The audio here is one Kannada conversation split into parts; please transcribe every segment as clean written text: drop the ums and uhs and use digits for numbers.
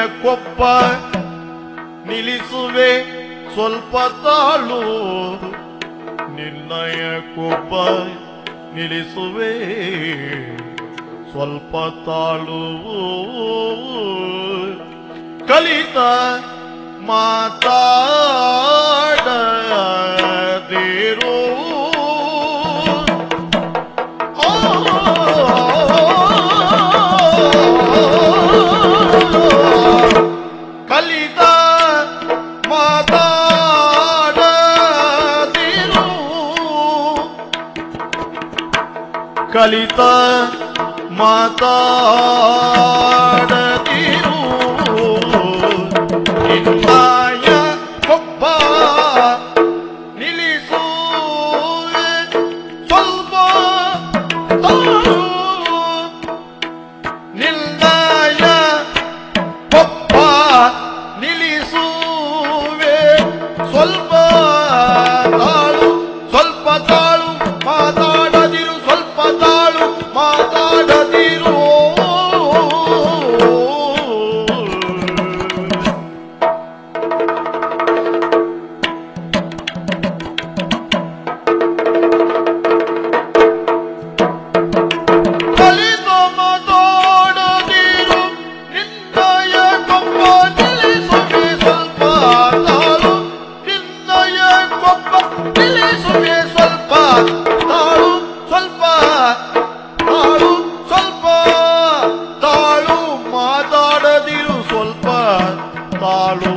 ಕೊಬ್ಬ ನಿಲ್ಲಿಸುವೆ ಸ್ವಲ್ಪ ತಾಳು ನಿನ್ನಯ ಕೊಬ್ಬ ನಿಲ್ಲಿಸುವೆ ಸ್ವಲ್ಪ ತಾಳು ಕಲಿತ ಮಾತಾಡದಿರು ಕಲಿತ ಮಾತಾಡದಿರು ಕಲಿತ ಮಾತಾಡದಿರು ನಿನ್ನಯ ಕೊಬ್ಬ ನಿಲ್ಲಿಸುವೆ ಸ್ವಲ್ಪ ತಾಳು ನಿನ್ನಯ ಕೊಬ್ಬ ನಿಲ್ಲಿಸುವೆ ಸ್ವಲ್ಪ ತಾಳು ಸ್ವಲ್ಪ ತಾಳು ಮಾತಾಡದಿರು ಸ್ವಲ್ಪ ತಾಳು ಮಾತಾಡದಿರು ಕಲಿತ ಮಾತಾಡದಿರು ನಿನ್ನಯ ಕೊಬ್ಬ ನಿಲ್ಲಿಸುವೆ ಸ್ವಲ್ಪ ತಾಳು ನಿನ್ನಯ ಕೊಬ್ಬ ನಿಲ್ಲಿಸುವೆ ಸ್ವಲ್ಪ ತಾಳು ಸ್ವಲ್ಪ ತಾಳು ಸ್ವಲ್ಪ ತಾಳು ಮಾತಾಡದಿರು ಸ್ವಲ್ಪ ತಾಳು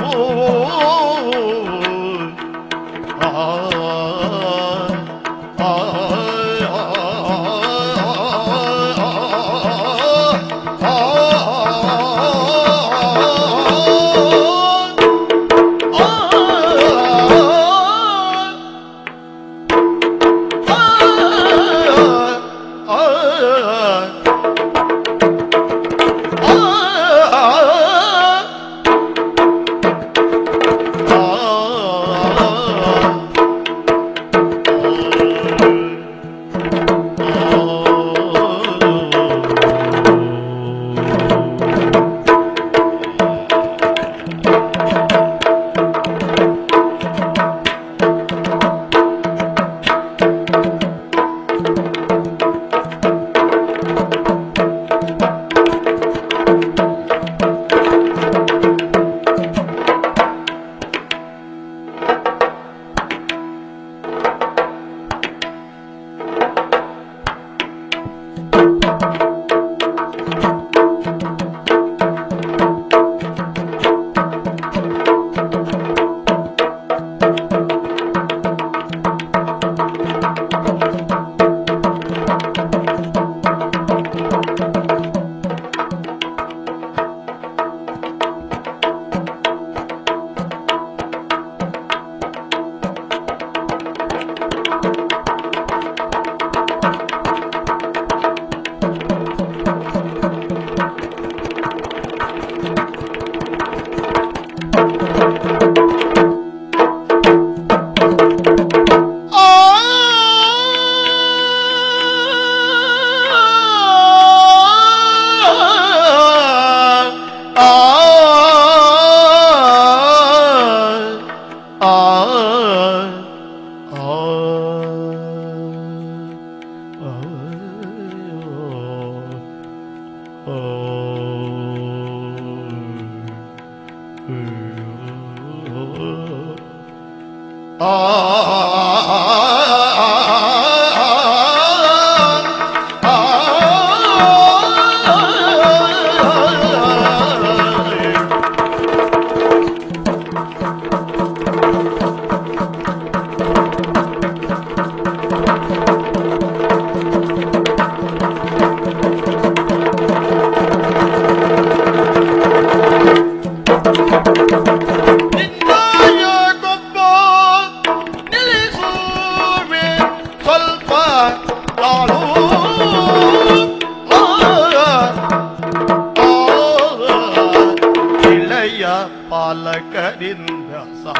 ಪಾಲಕರಿಂದ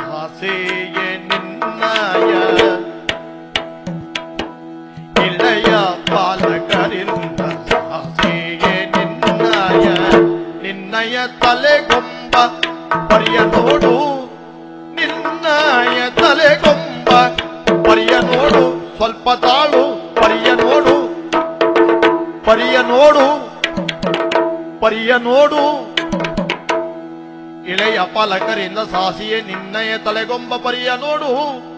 ಸಾಸೆಯೇ ನಿನ್ನಯ ಇಳೆಯ ಪಾಲಕರಿಂದ ಸಾಸೆಯೇ ನಿನ್ನಯ ನಿನ್ನ ನಿನ್ನಯ ತಲೆಗೊಂಬ ಪರಿಯ ನೋಡು ನಿನ್ನಯ ತಲೆಗೊಂಬ ಪರಿಯ ನೋಡು ಸ್ವಲ್ಪ ತಾಳು ಪರಿಯ ನೋಡು ಪರಿಯ ನೋಡು ಪರಿಯ ನೋಡು ಇಳೆಯ ಪಾಲಕರಿಂದ ಸಾಸಿಯೇ ನಿನ್ನಯ ತಲೆಗೊಂಬ ಪರಿಯ ನೋಡು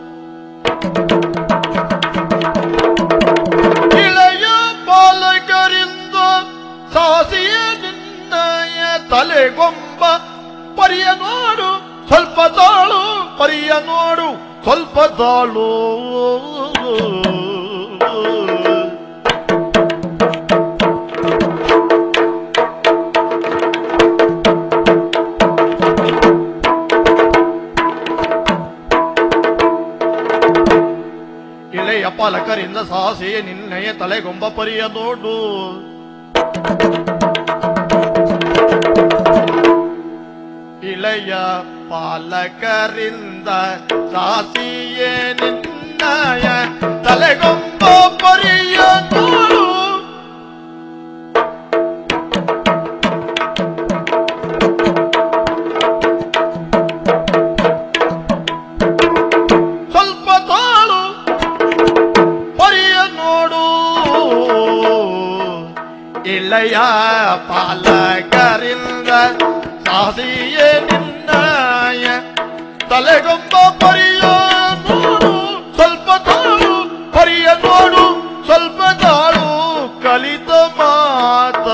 ಇಳೆಯ ಪಾಲಕರಿಂದ ಸಾಸಿಯೇ ನಿನ್ನಯ ತಲೆಗೊಂಬ ಪರಿಯ ನೋಡು ಸ್ವಲ್ಪ ತಾಳು ಪರಿಯ ನೋಡು ಸ್ವಲ್ಪ ತಾಳು ಇಳೆಯ ಪಾಲಕರಿಂದ ಸಾಸಿಯೇ ನಿನ್ನಯ ತಲೆಗೊಂಬ ಪರಿಯ ನೋಡು ಇಳೆಯ ಪಾಲಕರಿಂದ ಸಾಸಿಯೇ ನಿನ್ನಯ ತಲೆಗೊಂಬ ಪರಿಯ ನೋಡು ಸ್ವಲ್ಪ ತಾಳು ಪರಿಯ ನೋಡು ಇಳೆಯ ಪಾಲಕರಿಂದ ಸಾಸಿಯೇ ನಿನ್ನಯ ತಲೆಗೊಂಬ ಪರಿಯ ನೋಡು ಸ್ವಲ್ಪ ತಾಳು ಪರಿಯ ನೋಡು ಸ್ವಲ್ಪ ತಾಳು ಕಲಿತ ಮಾತ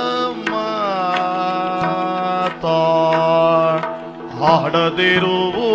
ಮಾತ ಹಾಡದಿರುವುದು